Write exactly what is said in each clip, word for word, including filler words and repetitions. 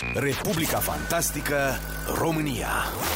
Republica Fantastică România.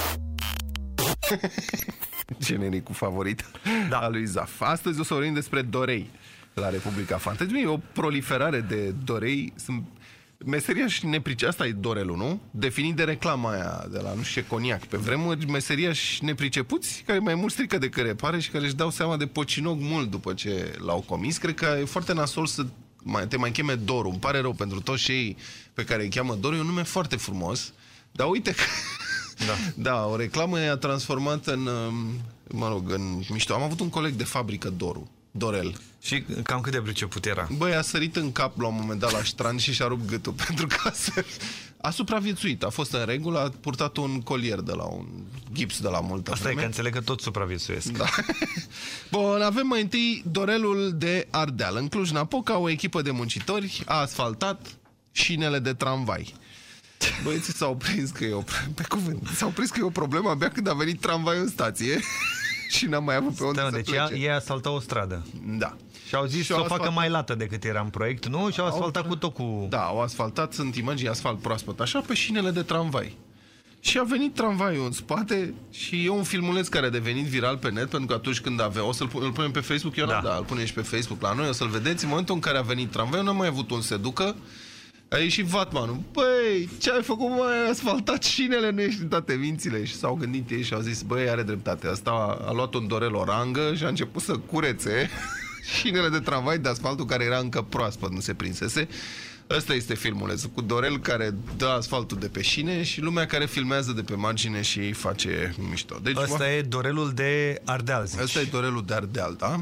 Genericul favorit da. al lui Zaf. Astăzi o să vorbim despre dorei la Republica Fantastică. E o proliferare de dorei. Sunt meseriași nepricepuți. Asta e dorelul, nu? Definit de reclama aia de la nu știu ce coniac. Pe vremuri meseriași nepricepuți care mai mult strică decât repare și care își dau seama de pocinog mult după ce l-au comis. Cred că e foarte nasol să te mai cheme Doru. Îmi pare rău pentru toți cei pe care îi cheamă Doru. E un nume foarte frumos. Dar uite că... Da. Da, o reclamă i-a transformat în, mă rog, în mișto. Am avut un coleg de fabrică, Doru, Dorel. Și cam cât de priceput era? Băi, a sărit în cap la un moment dat la ștrand și și-a rupt gâtul, pentru că a, sărit. A supraviețuit, a fost în regulă, a purtat un colier de la un gips de la multă Asta vreme. E că înțeleg că tot supraviețuiesc. Da. Bun, avem mai întâi Dorelul de Ardeal. În Cluj-Napoca, o echipă de muncitori a asfaltat șinele de tramvai. Băieții s-au prins că e o, pe cuvânt, s-au prins că e o problemă abia când a venit tramvaiul în stație și n-am mai avut pe unde Stă, să deci plece. Ei asfaltau o stradă. Da. Și au zis să o facă mai lată decât era în proiect, nu? Și au asfaltat au, cu tot cu... Da, au asfaltat, sunt imagini asfalt proaspăt, așa, pe șinele de tramvai. Și a venit tramvaiul în spate și e un filmuleț care a devenit viral pe net, pentru că atunci când avea, o să-l îl punem pe Facebook, eu da. da, îl punem și pe Facebook la noi, o să-l vedeți. În momentul în care a venit tramvaiul, n-a mai avut un se ducă. A ieșit vatmanul. Băi, ce ai făcut, mă? Ai asfaltat șinele, nu ești în toate mințile. Și s-au gândit ei și au zis, băi, are dreptate. Asta a, a luat un Dorel o rangă și a început să curețe șinele de tramvai de asfaltul care era încă proaspăt, nu se prinsese. Ăsta este filmulețul cu Dorel care dă asfaltul de pe șine și lumea care filmează de pe margine și face mișto. Deci, ăsta mă... e Dorelul de Ardeal, zici. Ăsta e Dorelul de Ardeal, da?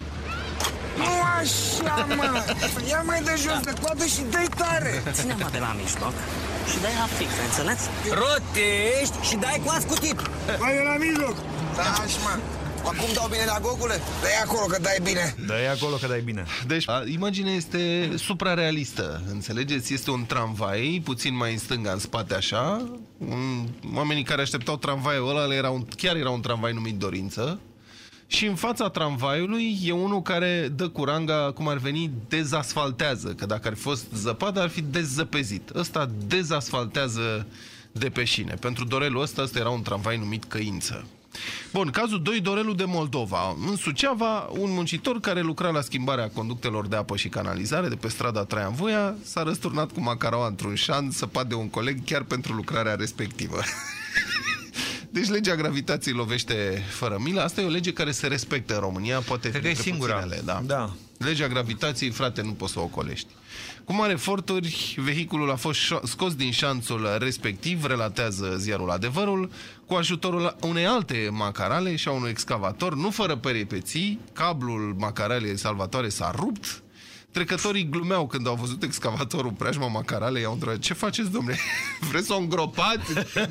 Nu așa, mă! Ia mai de jos de coadă și dai tare! Ține-mă de la mijloc și dai la fix, înțeles? Rotești și dai cu ascutit! Mai de la mijloc! Da, așa, mă! Acum dau bine la gogule? Dai acolo că dai bine! Dai acolo că dai bine! Deci, imaginea este suprarealistă, înțelegeți? Este un tramvai, puțin mai în stânga, în spate așa. Un... Oamenii care așteptau tramvaiul ăla, era un... chiar era un tramvai numit Dorință. Și în fața tramvaiului e unul care dă cu ranga, cum ar veni, dezasfaltează. Că dacă ar fi fost zăpadă, ar fi dezzăpezit. Ăsta dezasfaltează de pe șine. Pentru Dorelul ăsta, ăsta era un tramvai numit Căință. Bun, cazul doi, Dorelul de Moldova. În Suceava, un muncitor care lucra la schimbarea conductelor de apă și canalizare de pe strada Traian Voia s-a răsturnat cu macaraua într-un șan săpat de un coleg chiar pentru lucrarea respectivă. Deci legea gravitației lovește fără milă. Asta e o lege care se respectă în România. Poate fi e singura. Puținele, da. Da. Legea gravitației, frate, nu poți să o ocolești. Cu mari eforturi, vehiculul a fost scos din șanțul respectiv, relatează ziarul Adevărul, cu ajutorul unei alte macarale și a unui excavator, nu fără peripeții. Cablul macaralei salvatoare s-a rupt. Trecătorii glumeau când au văzut excavatorul preajma macarale, i-au întrebat, ce faceți, domnule? Vreți să o îngropați?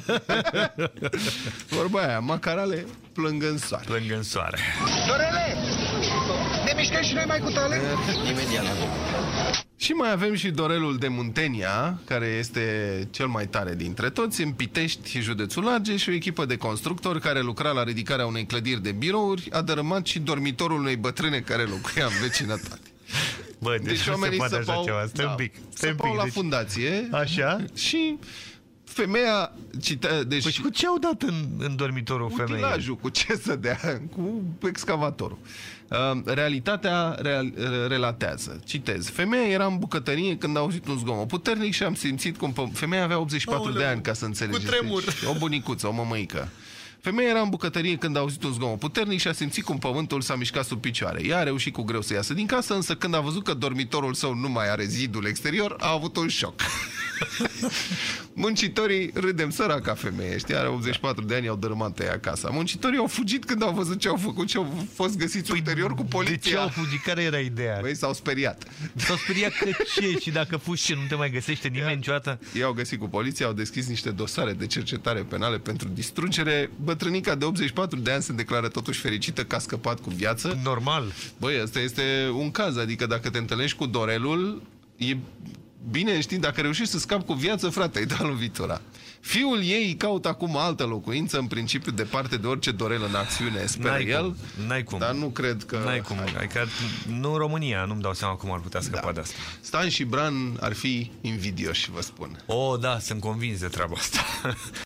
Vorba aia, macarale plâng în soare. Plâng în soare. Dorele! Ne mișcăm și noi mai cu tale? Imediat. Și mai avem și Dorelul de Muntenia, care este cel mai tare dintre toți, în Pitești, județul Argeș, și o echipă de constructori care lucra la ridicarea unei clădiri de birouri, a dărâmat și dormitorul unei bătrâne care locuia în vecinătate. Bă, deci, deci oamenii se săpau, ceva. Stai da, un pic, stai un pic. la deci... fundație. Așa? Și femeia citea, deci păi cu ce au dat în, în dormitorul femeii? Utilajul, cu ce să dea, cu excavatorul. Uh, realitatea real, relatează. Citez. Femeia era în bucătărie când a auzit un zgomot puternic și am simțit cum... Femeia avea optzeci și patru Aoleu, de ani, ca să înțelegeți. Cu tremur. Deci, o bunicuță, o mămăică. Femeia era în bucătărie când a auzit un zgomot puternic și a simțit cum pământul s-a mișcat sub picioare. Ea a reușit cu greu să iasă din casă, însă când a văzut că dormitorul său nu mai are zidul exterior, a avut un șoc. Muncitorii, râdem, săraca femeie, știi, are optzeci și patru de ani, au dărâmat ea casa. Muncitorii au fugit când au văzut ce au făcut, ce au fost găsiți păi ulterior cu poliția. De ce au fugit? Care era ideea? Băi, s-au speriat. S-au speriat că ce? Și dacă fugi ce, nu te mai găsește nimeni niciodată? Ei au găsit cu poliția, au deschis niște dosare de cercetare penale pentru distrugere. Bătrânica de optzeci și patru de ani se declară totuși fericită că a scăpat cu viață. Normal. Băi, ăsta este un caz, adică dacă te întâlnești cu Dorelul, e bine știi, dacă reușești să scapi cu viață, frate, ai dat lovitura. Fiul ei caută acum altă locuință, în principiu departe de orice dorel în acțiune, speră el. N-ai cum. Dar nu cred că... N-ai cum. Adică, nu în România, nu-mi dau seama cum ar putea scăpa da. de asta. Stan și Bran ar fi invidioși, vă spun. Oh, da, sunt convins de treaba asta.